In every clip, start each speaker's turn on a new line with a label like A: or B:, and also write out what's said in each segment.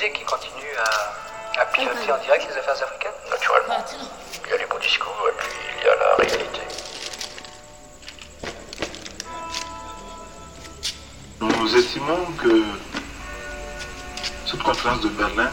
A: société qui continue à piloter en direct les affaires africaines?
B: Naturellement. Il y a les beaux discours et puis il y a la réalité.
C: Nous estimons que cette conférence de Berlin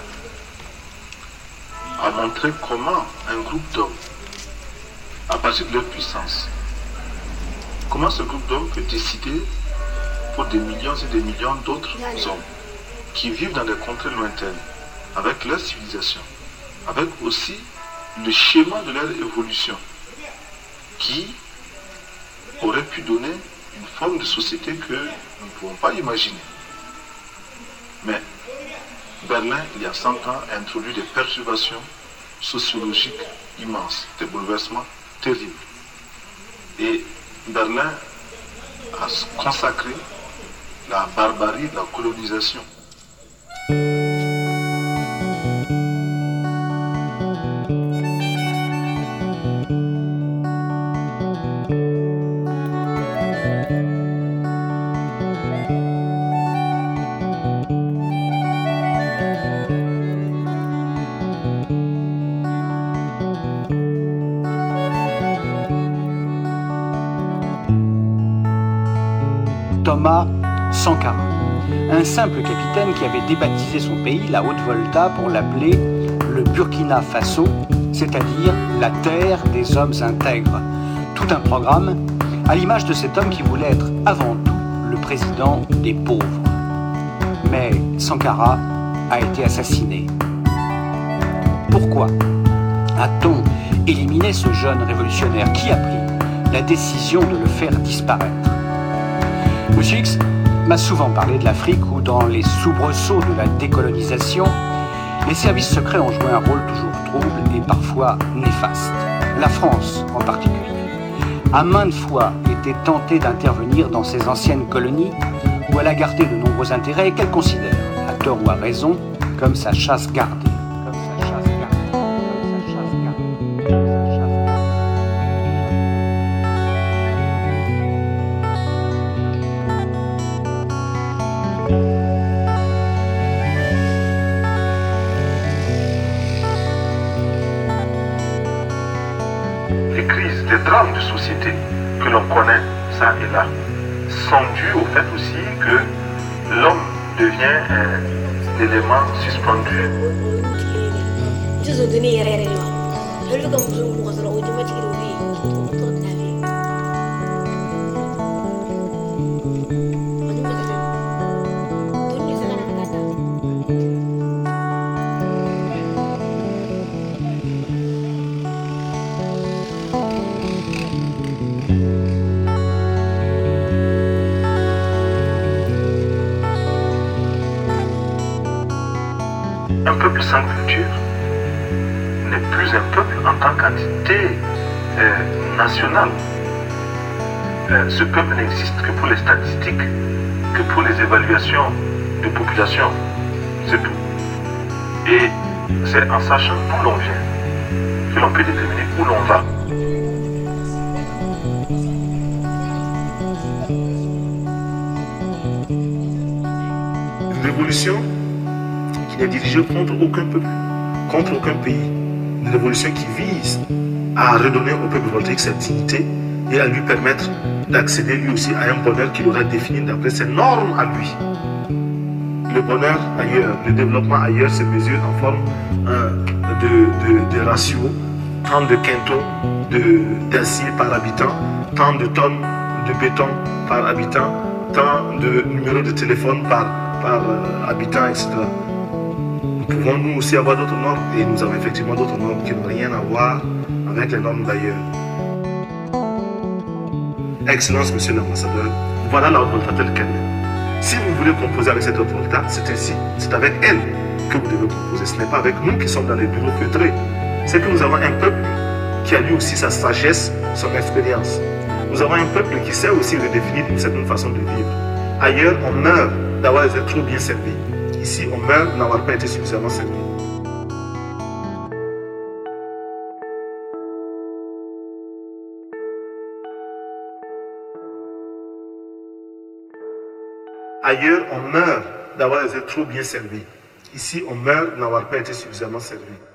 C: a montré comment un groupe d'hommes, à partir de leur puissance, comment ce groupe d'hommes peut décider pour des millions et des millions d'autres hommes qui vivent dans des contrées lointaines, avec leur civilisation, avec aussi le schéma de leur évolution, qui aurait pu donner une forme de société que nous ne pouvons pas imaginer. Mais Berlin, il y a 100 ans, a introduit des perturbations sociologiques immenses, des bouleversements terribles. Et Berlin a consacré la barbarie de la colonisation.
D: Thomas Sankara, un simple capitaine qui avait débaptisé son pays, la Haute-Volta, pour l'appeler le Burkina Faso, c'est-à-dire la terre des hommes intègres. Tout un programme à l'image de cet homme qui voulait être avant tout le président des pauvres. Mais Sankara a été assassiné. Pourquoi a-t-on éliminé ce jeune révolutionnaire? Qui a pris la décision de le faire disparaître? Monsieur X m'a souvent parlé de l'Afrique où, dans les soubresauts de la décolonisation, les services secrets ont joué un rôle toujours trouble et parfois néfaste. La France, en particulier, a maintes fois été tentée d'intervenir dans ces anciennes colonies où elle a gardé de nombreux intérêts et qu'elle considère, à tort ou à raison, comme sa chasse gardée.
C: Les crises, les drames de société que l'on connaît, ça et là, sont dus au fait aussi que l'homme devient un élément suspendu. Un peuple sans culture n'est plus un peuple en tant qu'entité nationale. Ce peuple n'existe que pour les statistiques, que pour les évaluations de population. C'est tout. Et c'est en sachant d'où l'on vient que l'on peut déterminer où l'on va. Une révolution qui n'est dirigée contre aucun peuple, contre aucun pays. Une révolution qui vise à redonner au peuple voltaïque cette dignité et à lui permettre d'accéder lui aussi à un bonheur qu'il aura défini d'après ses normes à lui. Le bonheur ailleurs, le développement ailleurs se mesure en forme de ratio, tant de quintaux d'acier par habitant, tant de tonnes de béton par habitant, tant de numéros de téléphone par habitant, etc. Nous pouvons nous aussi avoir d'autres normes et nous avons effectivement d'autres normes qui n'ont rien à voir avec les normes d'ailleurs. Excellence, monsieur l'ambassadeur, voilà la Haute-Volta telle qu'elle est. Si vous voulez composer avec cette Haute-Volta, c'est ainsi, c'est avec elle que vous devez composer. Ce n'est pas avec nous qui sommes dans les bureaux feutrés. C'est que nous avons un peuple qui a lui aussi sa sagesse, son expérience. Nous avons un peuple qui sait aussi redéfinir une certaine façon de vivre. Ailleurs, on meurt d'avoir été trop bien servi. Ici, on meurt d'avoir pas été suffisamment servi. Ailleurs, on meurt d'avoir été trop bien servi.
E: Ici, on meurt n'avoir pas été suffisamment servi.